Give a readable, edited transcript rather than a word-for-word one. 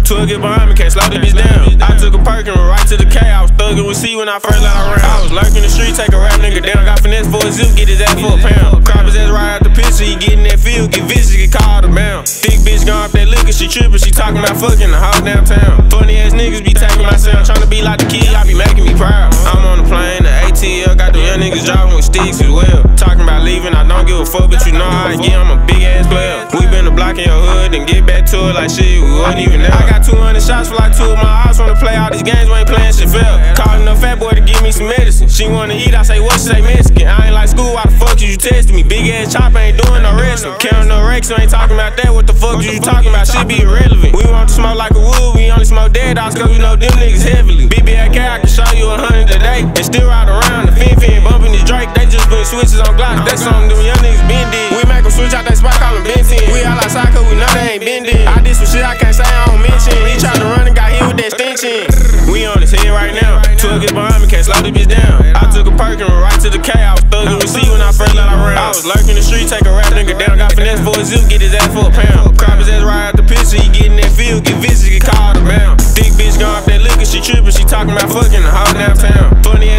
12 get behind me, can't slow the bitch down. I took a perk and went right to the K. I was thuggin' with C when I first let her round. I was lurking the street, take a rap nigga down. Got finesse for a zip, get his ass for a pound. Crop his ass right out the picture, he get in that field, get vicious, get called a bound. Thick bitch gone up that liquor, she trippin', she talking about fucking the whole downtown. Funny ass niggas be tagging my sound, tryna be like the kid, I be making me proud. I'm on the plane, the ATL, got the young niggas driving with sticks as well. Talking about leaving, I don't give a fuck, but you know how I get, I'm a big ass player. We been to block in your hood and get back to it like shit, we wasn't even there. I got 200 shots for like 2 of my eyes, wanna play all these games, we ain't playing shit fair. Calling up fat boy to give me some medicine. She wanna eat, I say, what she say, Mexican? I ain't like school, why the fuck you testing me? Big ass chopper ain't doing no wrestling. Counting no racks, I ain't talking about that, what the fuck you talking about? Shit be irrelevant. We want to smoke like a wood, we only smoke dead dogs, cause we know them niggas heavily. BBAK, I can show you 100 today, and still ride around. The fin bumping this Drake, they just put switches on Glock. That's something them young niggas been did. We make them switch out that spot, call them Benton. We all outside cause we know they ain't been dead. I did some shit I can't say, I don't mention. He tried to run and got hit with that extension. We on his head right now. 12 get behind me, can't slow this bitch down. I took a perk and went right to the K. I was thuggin' with C when I first let her round. I was lurking the street, take a rap nigga down. Got finesse for a zip, get his ass for a pound. Crop his ass right out the picture, he get in that field, get vicious, get called a bound. Thick bitch gone up that liquor, she trippin', she talking about fucking the whole downtown. Funny ass